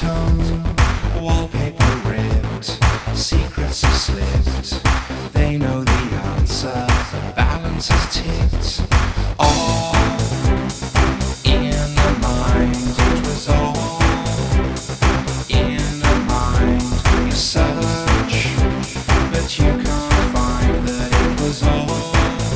tone, wallpaper ripped, secrets have slipped. They know the answer, balance has tipped. All in the mind, it was all in the mind. You search, but you can't find that it was all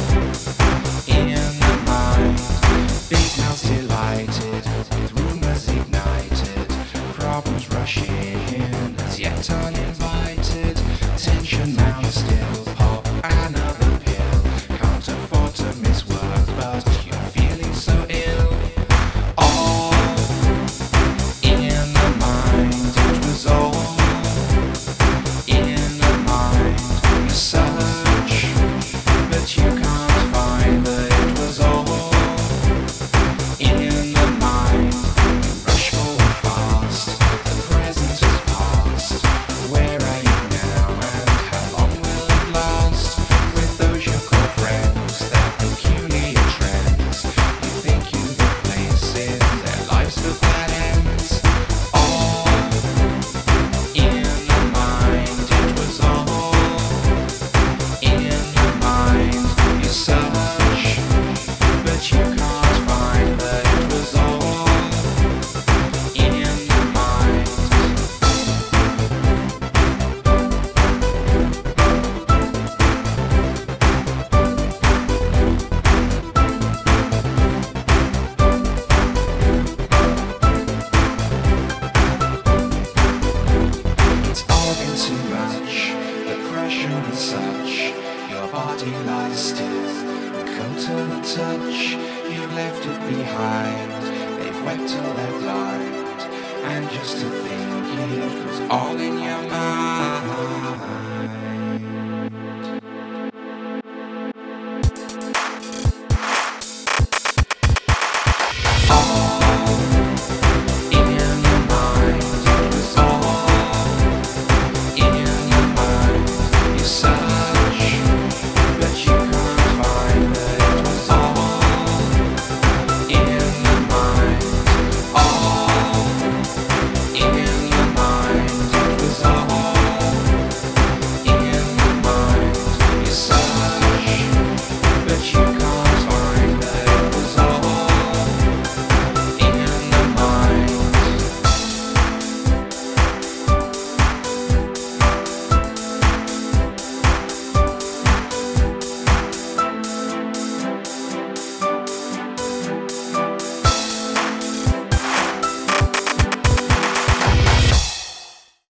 in the mind. Big house delighted, with rumors ignited, problems rushing in, as yet uninvited. Tension now still, pop another pill. Can't afford to miss work, but you're feeling so ill. All in the mind, it was all in the mind. You search, but you can't find that it was all in the mind. Rush forward fast, the present is past. Where are you now, and how long will it last? With those you call friends, their peculiar trends, you think you've a place in their lives, but that ends. All in the mind, it was all in the mind. You search, but you can't find that it was all in the mind. It's all been too much, the pressure and such. Your body lies still, cold to the touch. You've left it behind, they've wept till they're blind. And just to think it was all in your mind.